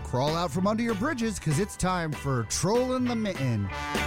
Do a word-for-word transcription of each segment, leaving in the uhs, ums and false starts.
Crawl out from under your bridges, because it's time for Trollin' the Mitten.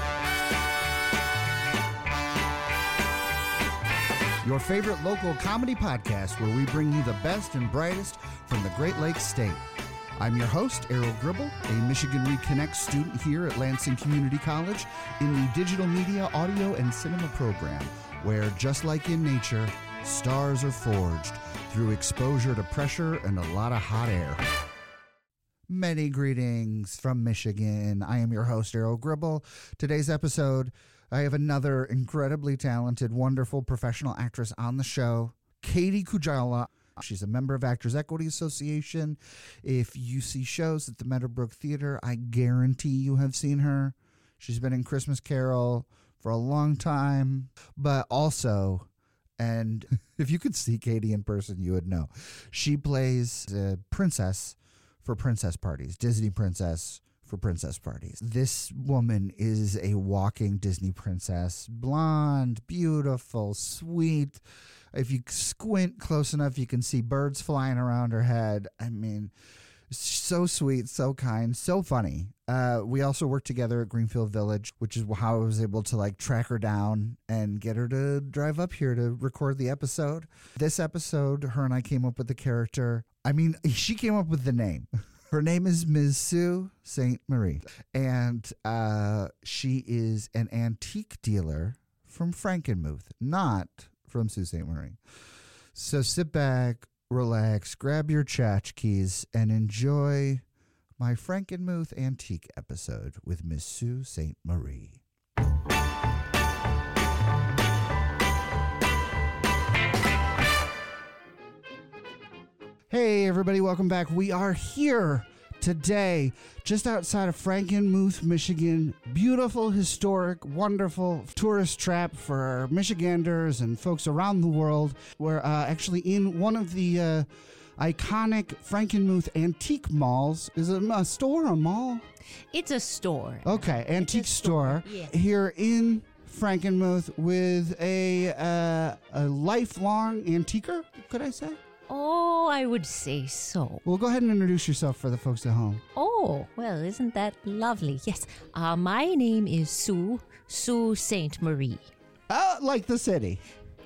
Your favorite local comedy podcast where we bring you the best and brightest from the Great Lakes State. I'm your host, Errol Gribble, a Michigan Reconnect student here at Lansing Community College in the Digital Media, Audio, and Cinema program, where, just like in nature, stars are forged through exposure to pressure and a lot of hot air. Many greetings from Michigan. I am your host, Errol Gribble. Today's episode, I have another incredibly talented, wonderful professional actress on the show, Katie Kujallah. She's a member of Actors Equity Association. If you see shows at the Meadowbrook Theater, I guarantee you have seen her. She's been in Christmas Carol for a long time, but also, and if you could see Katie in person, you would know, she plays a princess for princess parties, Disney princess for princess parties. This woman is a walking Disney princess, blonde, beautiful, sweet. If you squint close enough, you can see birds flying around her head. I mean, so sweet, so kind, so funny. Uh, we also worked together at Greenfield Village, which is how I was able to like track her down and get her to drive up here to record the episode. This episode, her and I came up with the character. I mean, she came up with the name. Her name is Miz Sue Saint Marie, and uh, she is an antique dealer from Frankenmuth, not from Sault Ste. Marie. So sit back, relax, grab your tchotchkes, and enjoy my Frankenmuth antique episode with Miss Sue Saint Marie. Hey everybody, welcome back. We are here today just outside of Frankenmuth, Michigan. Beautiful, historic, wonderful tourist trap for Michiganders and folks around the world. We're uh, actually in one of the uh, iconic Frankenmuth antique malls. Is it a store or a mall? It's a store. Okay, antique store, store. Yes. Here in Frankenmuth with a, uh, a lifelong antiquer, could I say? Oh, I would say so. Well, go ahead and introduce yourself for the folks at home. Oh, well, isn't that lovely? Yes. Uh, my name is Sue, Sue Saint Marie. Uh, like the city.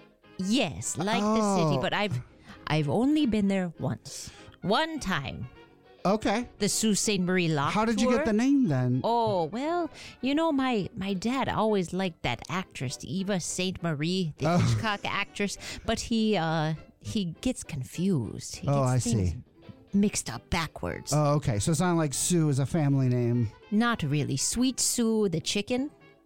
Yes, like oh. the city, but I've I've only been there once. One time. Okay. The Sault Ste. Marie Lock How did you tour. get the name then? Oh, well, you know, my, my dad always liked that actress, Eva Saint Marie, the Oh. Hitchcock actress, but he uh he gets confused. He gets Oh, I things see. mixed up backwards. Oh, okay. So it's not like Sue is a family name. Not really. Sweet Sue the chicken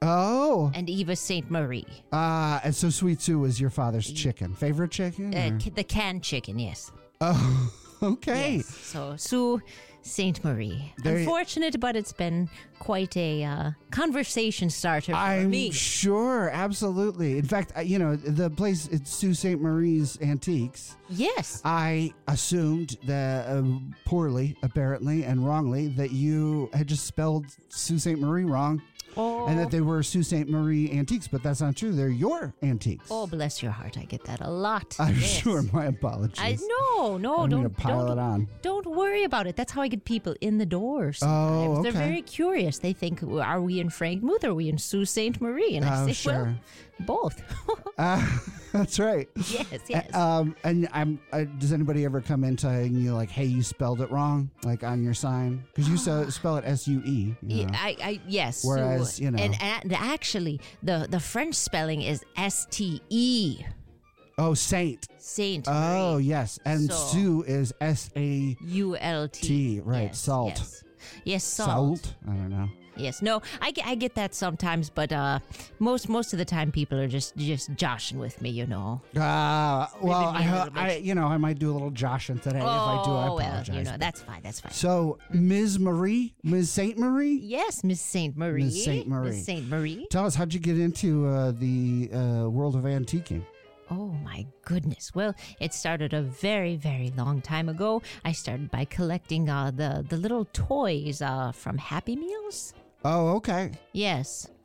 Oh. and Eva Saint Marie. Uh, and so Sweet Sue was your father's chicken. Favorite chicken? Uh, or- ca- the canned chicken, yes. Oh, okay. Yes. So Sue Saint Marie. There you- Unfortunate, but it's been quite a uh, conversation starter for I'm me. sure, absolutely. In fact, uh, you know, the place, it's Sue Saint Marie's Antiques. Yes. I assumed that, uh, poorly, apparently, and wrongly, that you had just spelled Sault Ste. Marie wrong, Oh. and that they were Sault Ste. Marie Antiques, but that's not true. They're your antiques. Oh, bless your heart. I get that a lot. I'm Yes. sure. My apologies. I no, no, I'm don't gonna pile don't, it on. Don't worry about it. That's how I get people in the door. Oh, Sometimes. They're okay. very curious. They think, "Are we in Frankenmuth? Or are we in Sault Ste. Marie?" And I Oh, say, sure. "Well, both." Uh, that's right. Yes, yes. Uh, um, and I'm. Uh, does anybody ever come in telling you like, "Hey, you spelled it wrong," like on your sign? Because you so, spell it S U E. you Yeah, know. I, I, yes. Whereas, so- you know- and, and actually, the the French spelling is S T E, Oh, Saint. Saint. Oh, Marie. yes. And So- Sue is S A U L T. T, right, Yes, salt. Yes, yes salt. Salt. I don't know. Yes, no, I get, I get that sometimes, but uh, most most of the time people are just just joshing with me, you know. Uh, well, me a I, little bit. I, you know, I might do a little joshing today. If I do, I Oh, apologize. well, you know, that's fine, that's fine. So, Miz Marie, Miz Saint Marie, Yes, Miss Saint Marie. Miss Saint Marie. Miss Saint Marie. tell us, how'd you get into uh, the uh, world of antiquing? Oh my goodness. Well, it started a very, very long time ago. I started by collecting uh, the, the little toys uh, from Happy Meals. Oh, okay. Yes.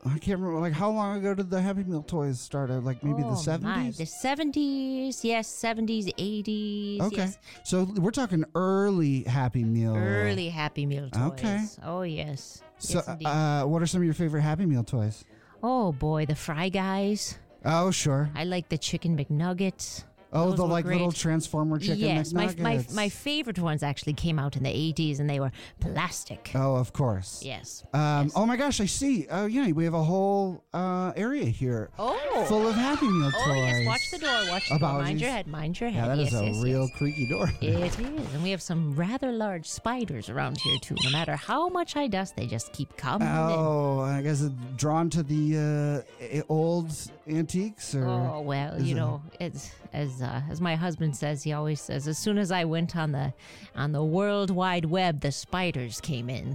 I can't remember. Like, how long ago did the Happy Meal toys start? Like maybe oh, the seventies. My. The seventies, yes, seventies, eighties. Okay, yes. so we're talking early Happy Meal. Early Happy Meal toys. Okay. Oh yes. So, yes, indeed. uh, what are some of your favorite Happy Meal toys? Oh boy, the Fry Guys. Oh, sure. I like the Chicken McNuggets. Oh, Those the were like great. little Transformer chicken yes, my, McNuggets. my my favorite ones actually came out in the eighties, and they were plastic. Oh, of course. Yes. Um, yes. Oh my gosh, I see. Oh yeah, we have a whole uh, area here Oh. full of Happy Meal toys. Oh yes, watch the door. Watch the door. Mind Apologies. your head. Mind your head. Yeah, that is yes, a yes, real yes. creaky door. It is, and we have some rather large spiders around here too. No matter how much I dust, they just keep coming in. Oh, I guess it's drawn to the uh, old antiques, or Oh well, is you it- know, it's as uh, as my husband says. He always says, as soon as I went on the on the World Wide Web, the spiders came in.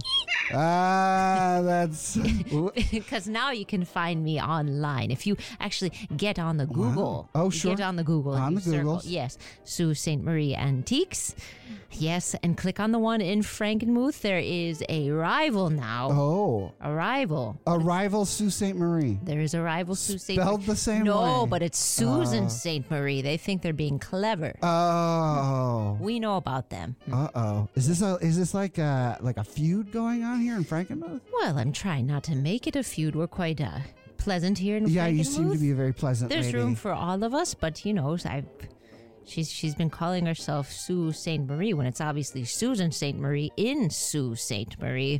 ah, that's Because now you can find me online. If you actually get on the Google. Oh, you sure. Get on the Google. and On you the circle- Googles. Yes. Sault Ste. Marie Antiques. Yes. And click on the one in Frankenmuth. There is a rival now. oh, A rival. a rival Sault Ste. Marie. There is a rival Sault Ste. Spelled the same No, way. but it's Susan Oh. Saint Marie. They think they're being clever. Oh. We know about them. Uh oh. Is this a is this like a like a feud going on here in Frankenmuth? Well, I'm trying not to make it a feud. We're quite uh, pleasant here in Yeah, you seem to Frankenmuth. be a very pleasant There's lady. room for all of us, but you know, I she's she's been calling herself Sue Saint Marie when it's obviously Susan Saint Marie in Sault Saint Marie.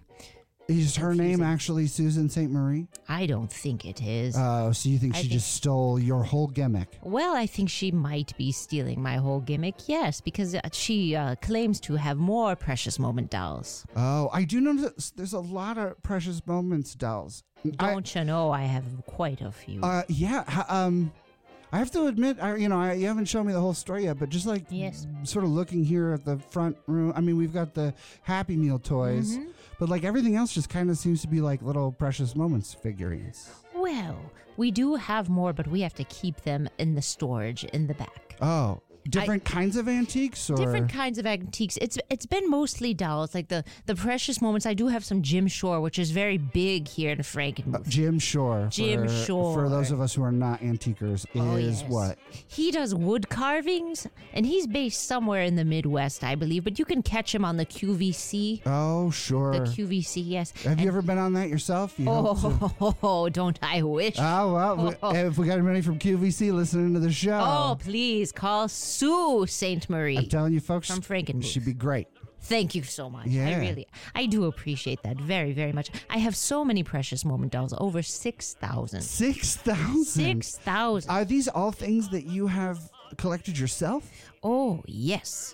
Is her name confusing. actually Susan Saint Marie? I don't think it is. Oh, so you think I she think- just stole your whole gimmick? Well, I think she might be stealing my whole gimmick, yes, because uh, she uh, claims to have more Precious Moment dolls. Oh, I do know that there's a lot of Precious Moments dolls. I- Don't you know I have quite a few? Uh, yeah. h- Um, I have to admit, I, you know, I, you haven't shown me the whole story yet, but just like Yes. sort of looking here at the front room. I mean, we've got the Happy Meal toys, Mm-hmm. but like everything else just kind of seems to be like little Precious Moments figurines. Well, we do have more, but we have to keep them in the storage in the back. Oh, different kinds of antiques, or Different kinds of antiques. It's it's been mostly dolls, like the the Precious Moments. I do have some Jim Shore, which is very big here in Frankenmuth. Jim Shore. Jim for, Shore. For those of us who are not antiquers, is Oh, yes. what? He does wood carvings, and he's based somewhere in the Midwest, I believe. But you can catch him on the Q V C. Oh, sure. The Q V C, yes. Have you ever been on that yourself? You hope to- Oh, don't I wish? Oh, well, we- if we got anybody from Q V C listening to the show, Oh, please call Sue Saint Marie. I'm telling you, folks, From Frankenmuth. she'd be great. Thank you so much. Yeah. I really, I do appreciate that very, very much. I have so many Precious Moment dolls, over six thousand. Six thousand. Six thousand. Are these all things that you have collected yourself? Oh yes,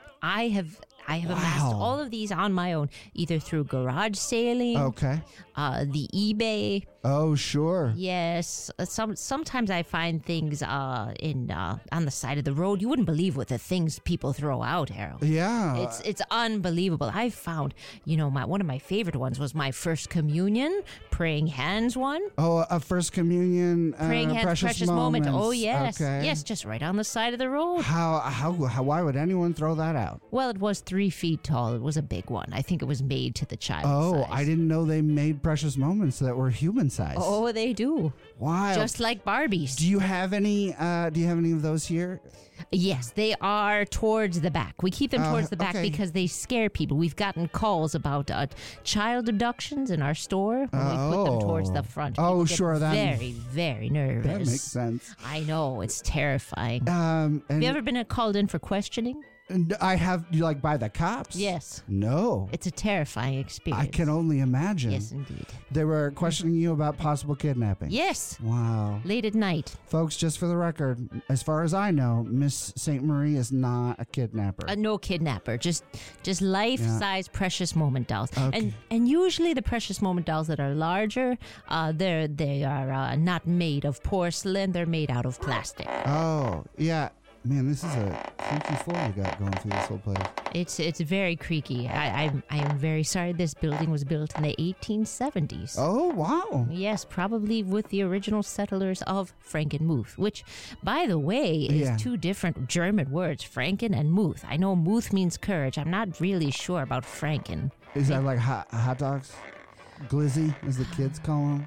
I have. I have amassed Wow. all of these on my own, either through garage sailing, Okay. uh, the eBay. Oh, sure. Yes, uh, some sometimes I find things uh, in uh, on the side of the road. You wouldn't believe what the things people throw out, Harold. Yeah. It's it's unbelievable. I found, you know, my one of my favorite ones was my first communion praying hands one. oh, a First Communion uh, Praying hands precious, precious, moment. Oh Moments. yes, Okay. yes, just right on the side of the road. How, how how why would anyone throw that out? Well, it was three feet tall. It was a big one. I think it was made to the child Oh, size. I didn't know they made Precious Moments that were human size. Oh, they do. wow. Just like Barbies. do you have any? Uh, do you have any of those here? Yes, they are towards the back. We keep them Uh, towards the back okay. because they scare people. We've gotten calls about uh, child abductions in our store when we put them towards the front. Oh, People get sure, that- very, very nervous. That makes sense. I know, it's terrifying. Um, and Have you ever been uh, called in for questioning? and I have you like by the cops? Yes. No. It's a terrifying experience. I can only imagine. Yes, indeed. They were questioning you about possible kidnapping. Yes. Wow. Late at night. Folks, just for the record, as far as I know, Miss Saint Marie is not a kidnapper. Uh, no kidnapper, just just life-size precious moment dolls, Okay. and and usually the precious moment dolls that are larger, uh, they're they are uh, not made of porcelain; they're made out of plastic. Oh, yeah. Man, this is a freaky floor you got going through this whole place. It's it's very creaky. I I'm, I am very sorry. This building was built in the eighteen seventies. Oh, wow. Yes, probably with the original settlers of Frankenmuth, which, by the way, is Yeah. two different German words, Franken and Muth. I know Muth means courage. I'm not really sure about Franken. Is that like hot, hot dogs? Glizzy, as the kids call them?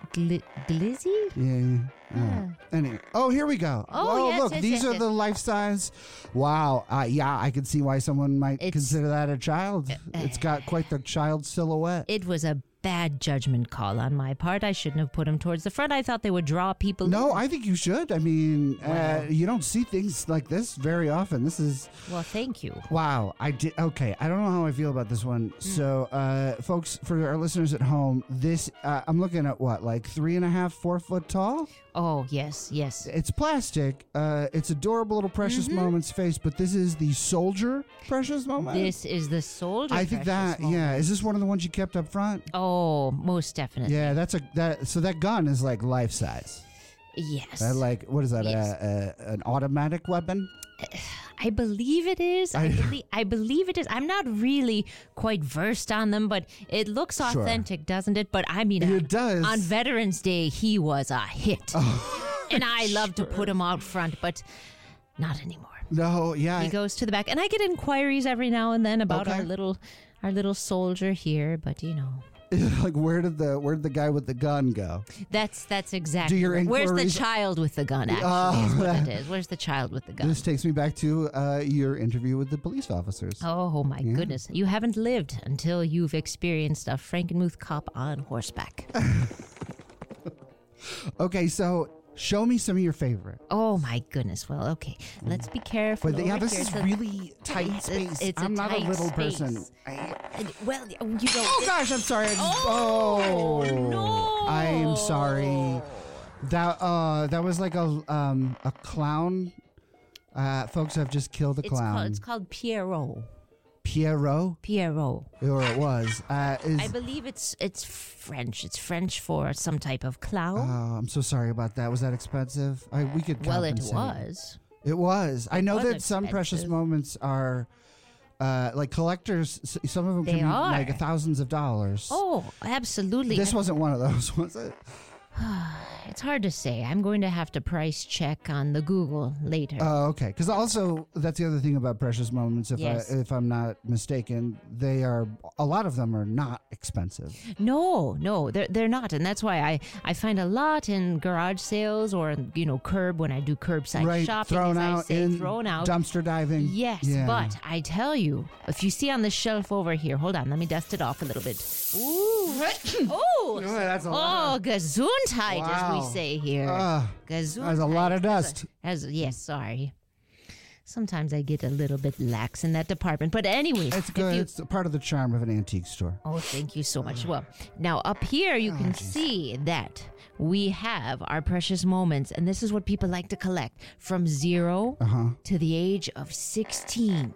Gli- glizzy? Yeah. yeah. Uh, anyway. Oh, here we go. Oh, Whoa, yes, look, yes, these yes, are yes. the life size. Wow. Uh, yeah, I can see why someone might It's- consider that a child. It's got quite the child silhouette. It was a bad judgment call on my part. I shouldn't have put them towards the front. I thought they would draw people. No, in. I think you should. I mean, Wow. uh, you don't see things like this very often. This is Well, thank you. wow. I did okay. I don't know how I feel about this one. Mm. So, uh, folks, for our listeners at home, this uh, I'm looking at what, like three and a half, four foot tall. Oh, yes, yes. It's plastic. Uh, it's adorable little Precious Mm-hmm. Moments face, but this is the soldier Precious Moment. This is the soldier. I think precious that yeah. moment. Is this one of the ones you kept up front? Oh, most definitely. Yeah, that's a that. So that gun is like life size. Yes. That like what is that? Yes. A, a, an automatic weapon? I believe it is. I, I- believe, I believe it is. I'm not really quite versed on them, but it looks Sure. authentic, doesn't it? But I mean, It on, does. on Veterans Day, he was a hit. Oh, and I love to put him out front, but not anymore. No, yeah. He I- goes to the back, and I get inquiries every now and then about Okay. our little, our little soldier here. But you know, like where did the where did the guy with the gun go? that's that's exactly. Do your right. Where's the inquiries- child with the gun? Actually, Oh, is what that- it is. Where's the child with the gun? This takes me back to uh, your interview with the police officers. Oh my Yeah. goodness. You haven't lived until you've experienced a Frankenmuth cop on horseback. Okay, so show me some of your favorite. Oh my goodness. Well, okay. Let's be careful. But yeah, over this here. is It's a- really tight it's- space. it's a I'm not a tight little space. person. I, And- Well, you know. oh gosh, I'm sorry. I just, Oh, oh no. I am sorry. That uh, that was like a um a clown. Uh, folks have just killed a It's clown. called, it's called Pierrot. Pierrot, Pierrot. or it was. Uh, is I believe it's it's French. It's French for some type of clown. Oh, I'm so sorry about that. Was that expensive? I, we could. well, it compensate. was. It was. I It know was that some precious expensive. moments are, uh, like collectors. s- Some of them They can be are. like thousands of dollars. Oh, absolutely. This wasn't one of those, was it? It's hard to say. I'm going to have to price check on the Google later. Oh, okay. Because also, that's the other thing about precious moments. If Yes. I if I'm not mistaken, they are a lot of them are not expensive. No, no, they're they're not, and that's why I, I find a lot in garage sales or you know curb when I do curbside right, shopping. thrown as I out say, in thrown out. dumpster diving. Yes, Yeah. but I tell you, if you see on the shelf over here, hold on, let me dust it off a little bit. Ooh, oh, that's a oh, lot. gesundheit, as Wow. we say here. Ah, Gesundheit. that's a lot of dust. As, as yes, sorry. Sometimes I get a little bit lax in that department, but anyways, It's if good. you- It's a part of the charm of an antique store. Oh, thank you so much. Well, now up here you can geez. see that we have our precious moments, and this is what people like to collect from zero Uh huh. to the age of sixteen.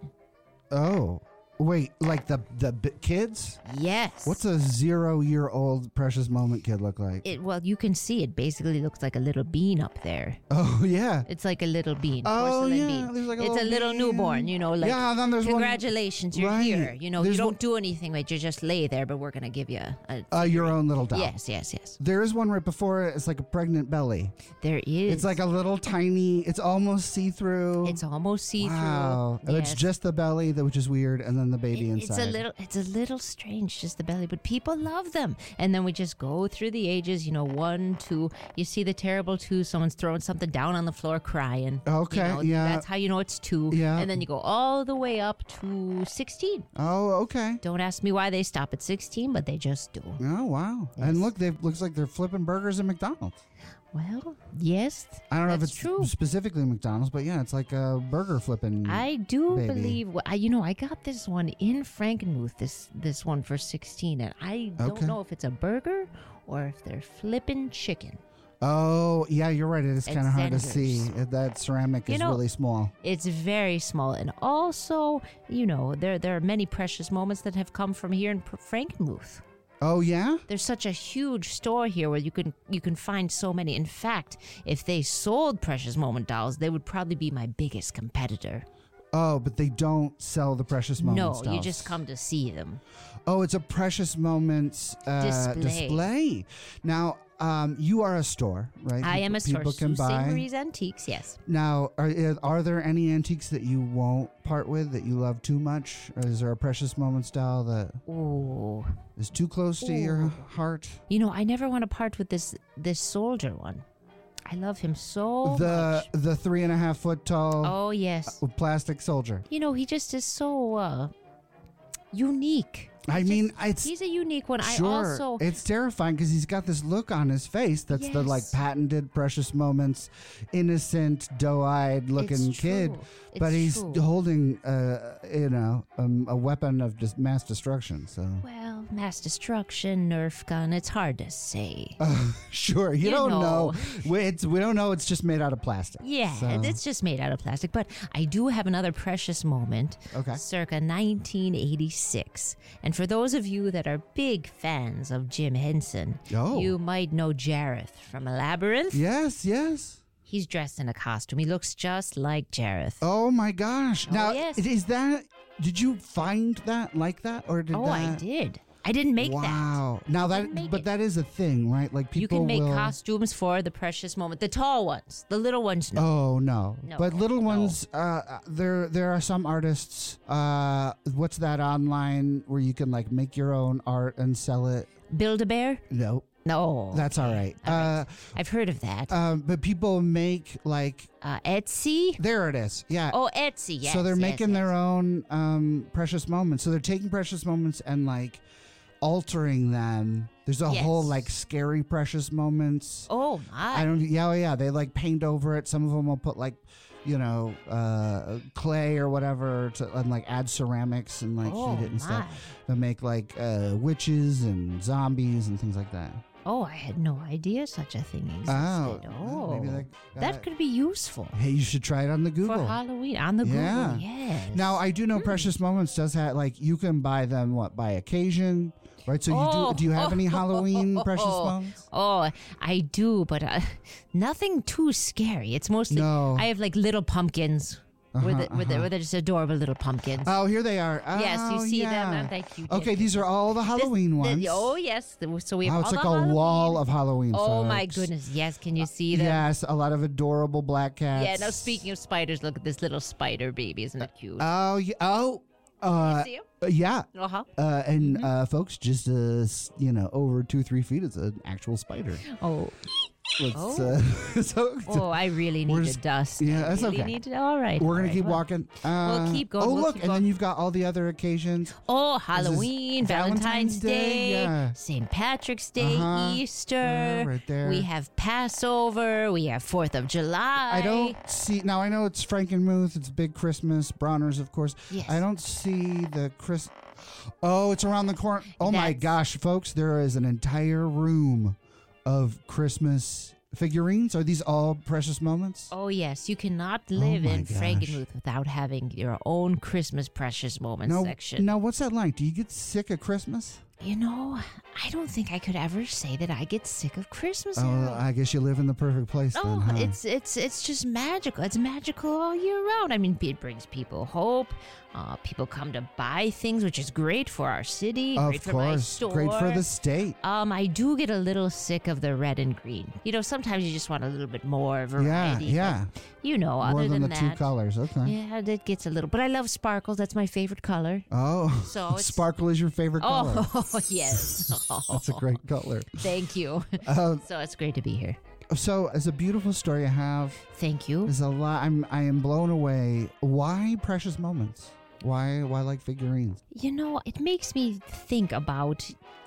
Oh, wait, like the the b- kids? Yes. What's a zero-year-old precious moment kid look like? it? Well, you can see it basically looks like a little bean up there. Oh yeah. It's like a little bean. Oh, porcelain yeah, bean. there's like a it's little a little bean. newborn, you know, like Yeah, then there's one- congratulations, you're Right. here. You know, There's you don't one- do anything, right? You just lay there, but we're gonna give you a, a Uh, your own little doll. yes, yes, yes. There is one right before it. It's like a pregnant belly. There is. It's like a little tiny. It's almost see-through. It's almost see-through. Wow. And It's Yes. just the belly, that which is weird, and then the baby It- inside. It's a little, it's a little strange, just the belly, but people love them. And then we just go through the ages, you know, one, two. You see the terrible two. Someone's throwing something down on the floor, crying. You Okay, know, yeah. That's how you know it's two. Yeah. And then you go all the way up to sixteen. Oh, okay. Don't ask me why they stop at sixteen, but they just do. Oh, wow. Yes. And look, they looks like they're flipping burgers at McDonald's. Well, yes, I don't know if that's it's true. specifically McDonald's, but yeah, it's like a burger flipping. I do baby. believe. I, you know, I got this one in Frankenmuth. This this one for sixteen, and I don't Okay. know if it's a burger or if they're flipping chicken. Oh, yeah, you're right. It is It's kind of hard to Zenders. see. That ceramic You is know- really small. It's very small, and also, you know, there there are many precious moments that have come from here in Pr- Frankenmuth. Oh, yeah? There's such a huge store here where you can you can find so many. In fact, if they sold precious moment dolls, they would probably be my biggest competitor. Oh, but they don't sell the precious moments. no, you dolls. just come to see them. Oh, it's a precious moments uh, Display. display. Now, um, you are a store, right? I am a store. People can Sault Ste. buy. Marie's Antiques, yes. Now, are are there any antiques that you won't part with that you love too much? Or is there a Precious Moment style that Ooh. is too close to Ooh. your heart? You know, I never want to part with this this soldier one. I love him so the much. the three and a half foot tall Oh, yes. uh, plastic soldier. You know, he just is so uh, unique. I He's mean, just- it's he's a unique one. sure. I also It's terrifying because he's got this look on his face that's the like Yes. patented Precious Moments, innocent, doe-eyed looking It's kid. true. But It's he's true. holding, uh, you know, um, a weapon of just mass destruction. So Well, mass destruction, Nerf gun. It's hard to say. uh, sure, you, You don't know. know. We, it's, we don't know. It's just made out of plastic. Yeah, So- it's just made out of plastic. But I do have another precious moment, Okay. circa nineteen eighty-six. And for those of you that are big fans of Jim Henson, Oh. you might know Jareth from Labyrinth. Yes, yes. He's dressed in a costume. He looks just like Jareth. Oh my gosh! Oh, now, yes. is that? Did you find that like that, or did Oh, that? I did. I didn't make that. Wow. Now didn't that, make but it. that is a thing, right? Like people You can make will. costumes for the precious moment. The tall ones, the little ones, no. Oh no. No, But little no. ones, uh, there there are some artists. Uh, what's that online where you can like make your own art and sell it? Build-A-Bear? No, No. that's all right. All Uh, right. I've heard of that. um, but people make like Uh, Etsy? there it is. Yeah. Oh, Etsy, yes. so they're yes, making yes. their own um, precious moments. So they're taking precious moments and like altering them. There's a Yes. whole like scary precious moments. Oh, my. I don't. Yeah, oh, yeah. They like paint over it. Some of them will put like, you know, uh, clay or whatever to and like add ceramics and like oh, heat it and my. stuff. They'll make like uh, witches and zombies and things like that. Oh, I had no idea such a thing existed. Oh, Oh, maybe that, that could be useful Hey, you should try it on the Google. for Halloween on the Yeah. Google. Yes. Now I do know Hmm. Precious Moments does have like you can buy them what by occasion, right? So you Oh. do. Do you have any Halloween Precious Oh. Moments? Oh, I do, but uh, nothing too scary. It's mostly No. I have like little pumpkins. With, Uh-huh, it, with, it, uh-huh. with it just adorable little pumpkins. Oh, here they are. yes, you Oh, see yeah. them. Aren't they cute? Okay, Yes, these are all the This- Halloween the- ones. oh yes, The- so we have Oh, all it's like the a Halloween. wall of Halloween. Oh my folks. goodness! Yes, can you see them? Yes, a lot of adorable black cats. Yeah. Now speaking of spiders, look at this little spider baby. Isn't it cute? Oh, yeah. Oh, uh, see him? uh, yeah. Uh huh. Uh, and Mm-hmm. uh, folks, just uh, s- you know, over two, three feet, it's an actual spider. Oh. Let's, Oh. uh, so Oh, I really We're need just- to dust. yeah, I that's really okay. Need to, all right. we're all gonna right, keep well- walking. Uh, keep going, Oh, we'll look, keep and then going. you've got all the other occasions. Oh, This is Halloween, Valentine's, Valentine's Day, Day, yeah. Saint Patrick's Day, Uh-huh. Easter. Yeah, right there. We have Passover. We have Fourth of July. I don't see now. I know it's Frankenmuth. It's big Christmas. Bronner's, of course. Yes. I don't see the Chris. Oh, it's around the corner. Oh my That's- gosh, folks! There is an entire room of Christmas figurines. Are these all precious moments? Oh yes, you cannot live my in gosh. Frankenmuth without having your own Christmas precious moments no, section. now what's that like? Do you get sick of Christmas? You know, I don't think I could ever say that I get sick of Christmas. Oh, Harold. I guess you live in the perfect place No, then, huh? it's it's it's just magical. It's magical all year round. I mean, it brings people hope. Uh, people come to buy things, which is great for our city. of great for my course, store. great for the state. Um, I do get a little sick of the red and green. You know, sometimes you just want a little bit more Yeah, variety. yeah. but, you know, More other than than the that, two colors. Okay. yeah, that gets a little. But I love sparkles. That's my favorite color. Oh, So it's- sparkle is your favorite color. Oh yes, That's a great color. Thank you. Uh, So it's great to be here. so, it's a beautiful story you have. Thank you. There's a lot. I'm I am blown away. Why precious moments? Why why like figurines? You know, it makes me think about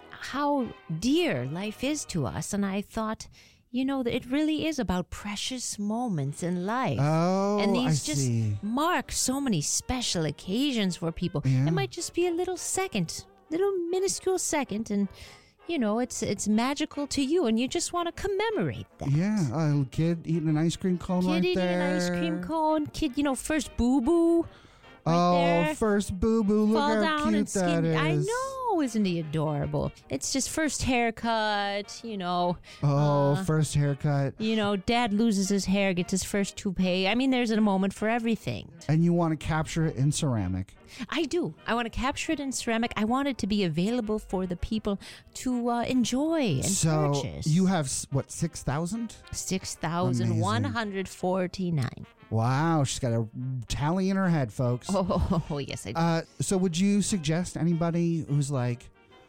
how dear life is to us, and I thought, you know, that it really is about precious moments in life. Oh, and these I just see. mark so many special occasions for people. Yeah. It might just be a little second, little minuscule second, and you know, it's it's magical to you, and you just want to commemorate that. Yeah, a little kid eating an ice cream cone Kid right eating there. an ice cream cone. Kid, you know, first boo boo. oh, there. first boo boo! Look Fall how down cute and that skin. is. I know, isn't he adorable? It's just first haircut. You know. Oh, uh, first haircut, You know, dad loses his hair, gets his first toupee. I mean, there's a moment for everything. and you want to capture it in ceramic. I do. I want to capture it in ceramic. I want it to be available for the people to uh, enjoy and so purchase. you have, s- what, six thousand? six thousand one hundred forty-nine. Wow, she's got a tally in her head, folks. Oh, oh, yes, I do. Uh, so would you suggest anybody who's like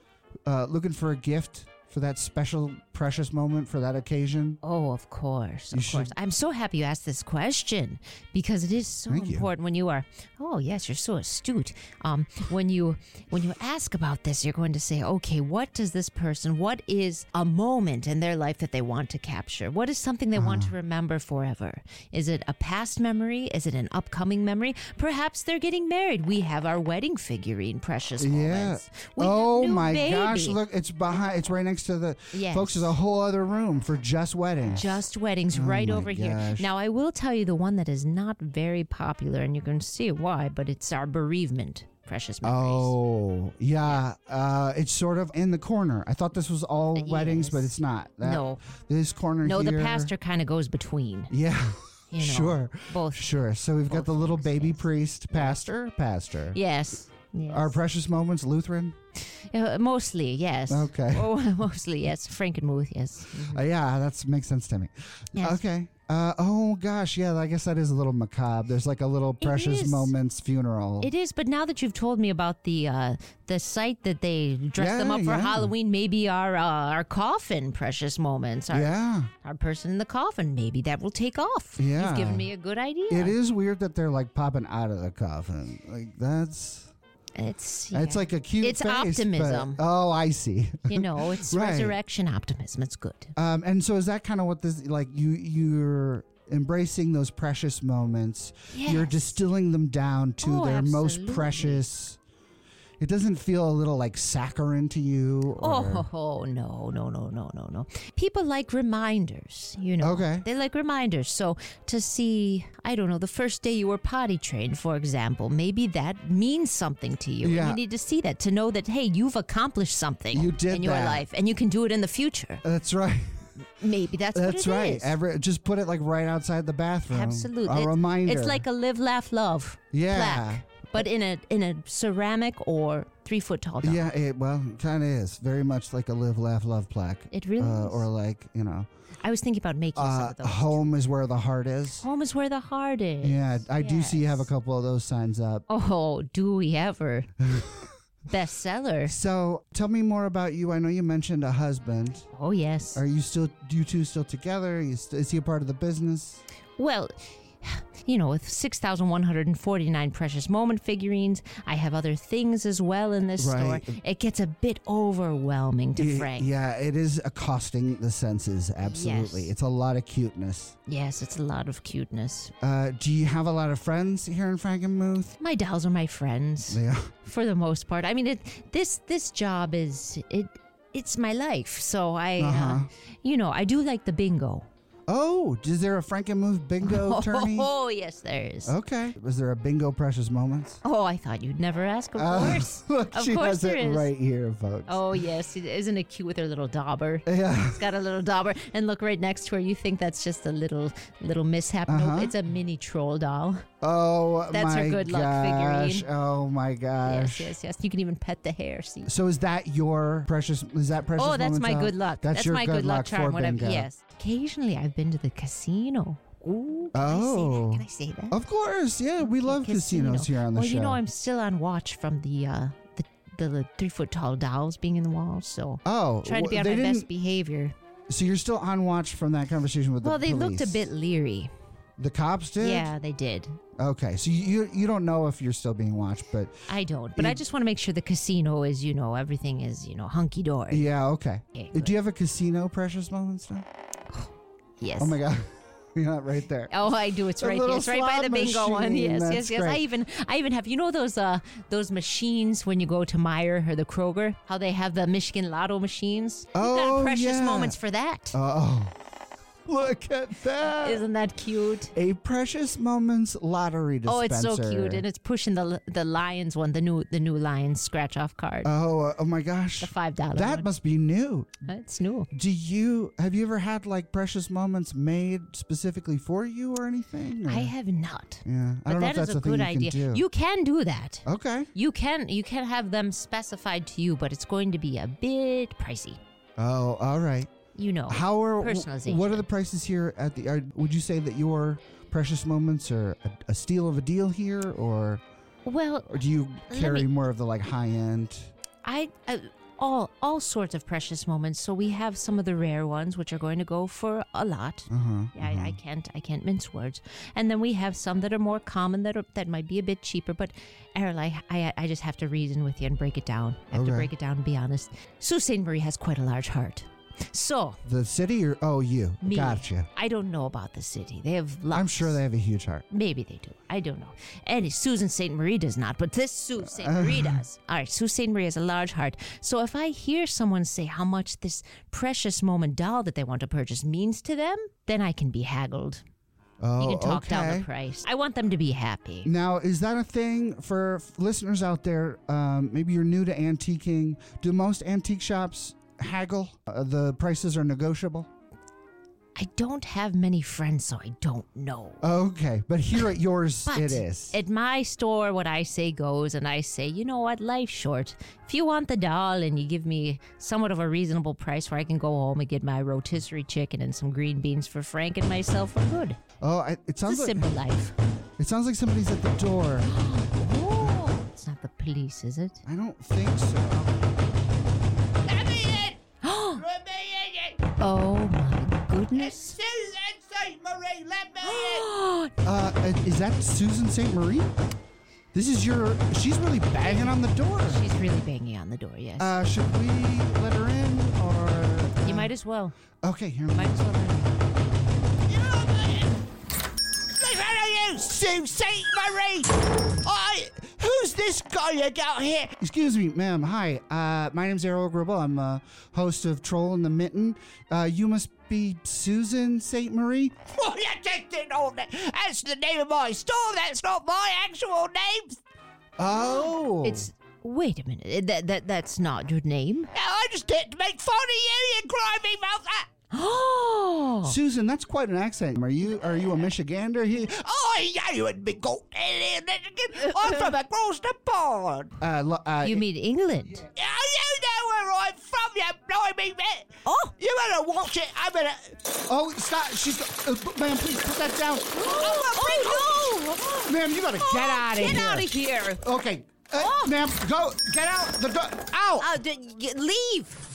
uh, looking for a gift for that special, precious moment for that occasion? Oh, of course, of You course. should- I'm so happy you asked this question because it is so Thank you. important when you are. Oh, yes, you're so astute. Um, when you when you ask about this, you're going to say, okay, what does this person? What is a moment in their life that they want to capture? What is something they want to Uh-huh. remember forever? Is it a past memory? Is it an upcoming memory? Perhaps they're getting married. We have our wedding figurine, precious Yeah. moments. We have Oh new my baby. gosh! Look, it's behind. It's right next to the. Yes. Folks, there's a whole other room for just weddings. Just weddings Oh right my over here. gosh. Now, I will tell you the one that is not very popular, and you're going to see why, but it's our bereavement, precious memories. Oh yeah, uh, it's sort of in the corner. I thought this was all weddings, but yes. it's not. That- No. this corner No, here. the pastor kind of goes between. Yeah, You know, sure, both. sure. So we've got both the little things, baby yes. priest, pastor, pastor. Yes. Yes. Our precious moments, Lutheran. Uh, mostly, yes. Okay. Oh, mostly, yes. Frankenmuth, yes. Mhm. Uh, yeah, that makes sense to me. Yes. Okay. Uh, oh gosh, yeah. I guess that is a little macabre. There's like a little precious is. moments funeral. It is, but now that you've told me about the uh, the site that they dressed Yeah, them up for yeah. Halloween, maybe our uh, our coffin, precious moments, our, yeah. our person in the coffin, maybe that will take off. Yeah. You've given me a good idea. It is weird that they're like popping out of the coffin. Like that's. It's It's yeah. like a cute It's face, but- optimism. oh, I see. you know, it's Right. resurrection optimism. It's good. Um, and so is that kind of what this like? You you're embracing those precious moments. You're Yes. distilling them down to Oh, their most absolutely. precious. It doesn't feel a little like saccharine to you. Or, Oh, no, no, no, no, no, no. People like reminders, you know. Okay. They like reminders. So to see, I don't know, the first day you were potty trained, for example, maybe that means something to you. And Yeah. you need to see that to know that, hey, you've accomplished something You did in your that. life and you can do it in the future. That's right. Maybe that's, That's what it right. is. Every just put it like right outside the bathroom. Absolutely. A It's- reminder. It's like a live, laugh, love Yeah. plaque, but in a in a ceramic or three foot tall doll. Yeah, it, well, kind of is very much like a live, laugh, love plaque. It really uh, is. or like you know, I was thinking about making some uh, of those. home is where the heart is. Home is where the heart is. Yeah, I do see you have a Yes. couple of those signs up. Oh, do we ever? Bestseller. So tell me more about you. I know you mentioned a husband. Oh, yes. Are you still? Do you two still together? Are you st- is he a part of the business? Well, you know, with six thousand one hundred forty-nine precious moment figurines, I have other things as well in this Right. store. It gets a bit overwhelming to Y- Frank. Yeah, it is accosting the senses. Absolutely, Yes. it's a lot of cuteness. Yes, it's a lot of cuteness. Uh, do you have a lot of friends here in Frankenmuth? My dolls are my friends Yeah. for the most part. I mean, it, this this job is it. It's my life, so I, Uh-huh. uh, you know, I do like the bingo. Oh, is there a Frankenmuth bingo tourney? Oh, yes, there is. Okay. Was there a bingo precious moments? Oh, I thought you'd never ask. Of Uh, course, look, of she course has there it is. right here, folks. Oh yes, isn't it cute with her little dauber? Yeah. It's got a little dauber, and look right next to her. You think that's just a little little mishap? Uh-huh. Nope, it's a mini troll doll. Oh, That's her my good luck gosh. figurine. Oh my gosh. Yes, yes, yes. You can even pet the hair. See. So is that your precious? Is that precious? Oh, that's Moments my out? good luck. That's, That's, your my good, good luck for charm. What I've, bingo. yes. Occasionally, I've been to the casino. Ooh, can Oh. I say that? Can I say that? Of course, yeah. We love Casino. casinos here on the well, show. you know, I'm still on watch from the uh, the, the three foot tall dolls being in the walls. So oh, trying to be wh- on they my didn't. best behavior. So you're still on watch from that conversation with Well, the they police. looked a bit leery. The cops did. Yeah, they did. Okay, so you you don't know if you're still being watched, but I don't, but You- I just want to make sure the casino is, you know, everything is, you know, hunky dory. yeah, okay. Okay, Uh, Do you have a casino precious moments now? Yes. Oh my god, you're not right there. Oh, I do. It's A right little here. It's right by slot the bingo one. machine. Yes, That's yes, yes. I great. even, I even have. You know those, uh, those machines when you go to Meijer or the Kroger, how they have the Michigan Lotto machines. We've got Oh, a precious yeah. moments for that. Oh, Look at that. Isn't that cute? A Precious Moments lottery dispenser. Oh, it's so cute, and it's pushing the the Lions one, the new the new Lions scratch off card, Oh, uh, oh my gosh. the five dollar. That one. must be new. It's new. Do you have you ever had like Precious Moments made specifically for you or anything? Or- I have not. Yeah, I But don't know that if that's is a a thing good you idea. can do. You can do that. Okay. You can you can have them specified to you, but it's going to be a bit pricey. Oh, all right. You know. How are personalization. what are the prices here at the? Are, would you say that your Precious Moments are a, a steal of a deal here, or Well, or do you Let carry me- more of the like high end? I, I all all sorts of precious moments. So we have some of the rare ones, which are going to go for a lot. Uh huh. Yeah, I, I can't I can't mince words. And then we have some that are more common that are that might be a bit cheaper. But Errol, I, I I just have to reason with you and break it down. I have Okay. to break it down and be honest. Sault Ste. Marie has quite a large heart. So The city or oh you? me, Gotcha. I don't know about the city. They have lots. I'm sure they have a huge heart. Maybe they do. I don't know. And Susan Saint Marie does not, but this Sault Ste. Marie does. All right, Sault Ste. Marie has a large heart. So if I hear someone say how much this precious moment doll that they want to purchase means to them, then I can be haggled. Oh, You can talk okay. down the price. I want them to be happy. Now, is that a thing for f- listeners out there? Um, maybe you're new to antiquing. Do most antique shops haggle? Uh, the prices are negotiable? I don't have many friends, so I don't know. Okay, but here at yours, But it is. At my store, what I say goes, and I say, you know what, life's short. If you want the doll and you give me somewhat of a reasonable price where I can go home and get my rotisserie chicken and some green beans for Frank and myself, we're good. oh, I, it sounds It's a like simple life. it sounds like somebody's at the door. Oh, it's not the police, is it? I don't think so. Let me in! Let me in! Oh my It's goodness. Susan Saint Marie! Let me in! Uh, is that Susan Saint Marie? This is your. She's really banging on the door. She's really banging on the door, yes. Uh, should we let her in or? you uh, might as well. Okay, here. Might as well. let her- Listen to you, Sue Saint Marie! I, who's this guy you got here? Excuse me, ma'am. Hi. Uh, my name's Errol Gribble. I'm a host of Troll in the Mitten. Uh, you must be Susan Saint Marie. Oh, you take it on that. That's the name of my store. That's not my actual name. Oh. It's. Wait a minute. That, that, that's not your name. Now, I just did to make fun of you, you grimy mouth. Oh! Susan. That's quite an accent. Are you Are you a Michigander? He, Oh, yeah, you and me go. I'm from across the pond. uh, lo- uh, You mean England? Yeah, you know where I'm from, you blimey man. Oh! You better watch it. I better. oh, stop! She's. Uh, ma'am, please put that down. Oh, no! Ma'am, you gotta get out of Get here. out of here! Okay. Uh, Oh. Ma'am, go. Get out the door. Ow! Uh, d- y- leave!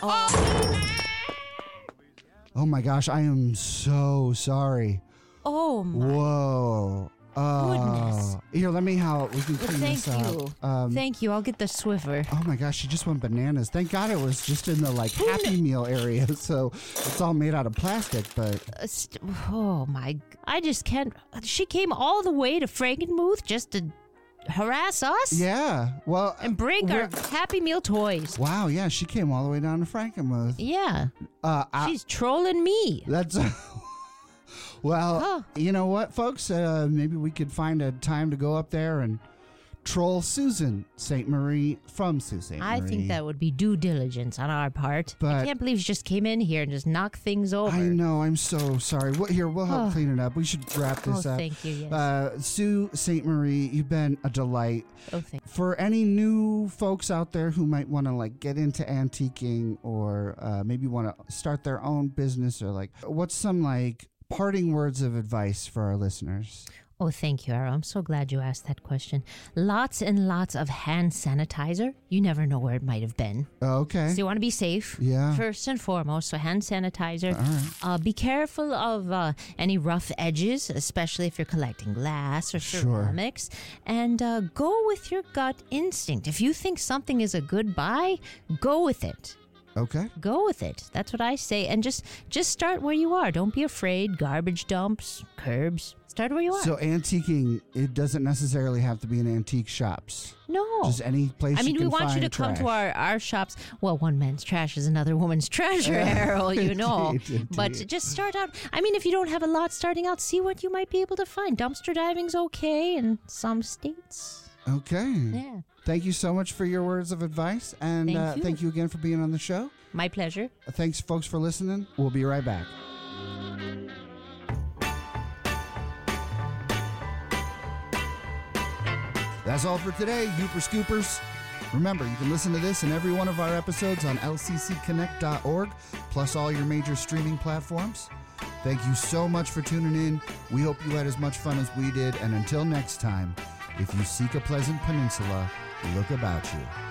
Oh my gosh, I am so sorry. Oh, my. Whoa. Uh, Goodness. Here, let me help. We can Well, clean thank this up. you. Um, Thank you. I'll get the Swiffer. Oh my gosh, she just went bananas. Thank God it was just in the like Happy Meal area, so it's all made out of plastic. But Uh, st- oh, my. I just can't. She came all the way to Frankenmuth just to harass us yeah, well, and break our we're- Happy Meal toys. wow, yeah, she came all the way down to Frankenmuth. Yeah. Uh, I, She's trolling me. that's well, Huh. you know what, folks? Uh, maybe we could find a time to go up there and troll Susan Saint Marie from Sault Ste. Marie. I think that would be due diligence on our part. I But- can't believe she just came in here and just knocked things over. I know. I'm so sorry. Well, here, we'll help Oh. clean it up. We should wrap Oh, this up. thank you. Yes. Uh, Sue Saint Marie, you've been a delight. oh, thank For any new folks out there who might want to like get into antiquing or uh, maybe want to start their own business or like, what's some like parting words of advice for our listeners? Oh, thank you, Arrow. I'm so glad you asked that question. Lots and lots of hand sanitizer. You never know where it might have been. Okay. So you want to be safe. Yeah. First and foremost, so hand sanitizer. All right. Uh, be careful of uh, any rough edges, especially if you're collecting glass or Sure. ceramics. And uh, go with your gut instinct. If you think something is a good buy, go with it. Okay. Go with it. That's what I say. And just just start where you are. Don't be afraid. Garbage dumps, curbs. Start where you are. So antiquing, it doesn't necessarily have to be in antique shops. No. Just any place I mean, you we can want you find to come trash. to our, our shops. Well, one man's trash is another woman's treasure, Errol, you know. Indeed, But indeed. just start out. I mean, if you don't have a lot starting out, see what you might be able to find. Dumpster diving's okay in some states. Okay. Yeah. Thank you so much for your words of advice. And Thank uh, you. thank you again for being on the show. My pleasure. Thanks, folks, for listening. We'll be right back. That's all for today, Youper Scoopers. Remember, you can listen to this and every one of our episodes on L C C connect dot org, plus all your major streaming platforms. Thank you so much for tuning in. We hope you had as much fun as we did. And until next time, if you seek a pleasant peninsula, look about you.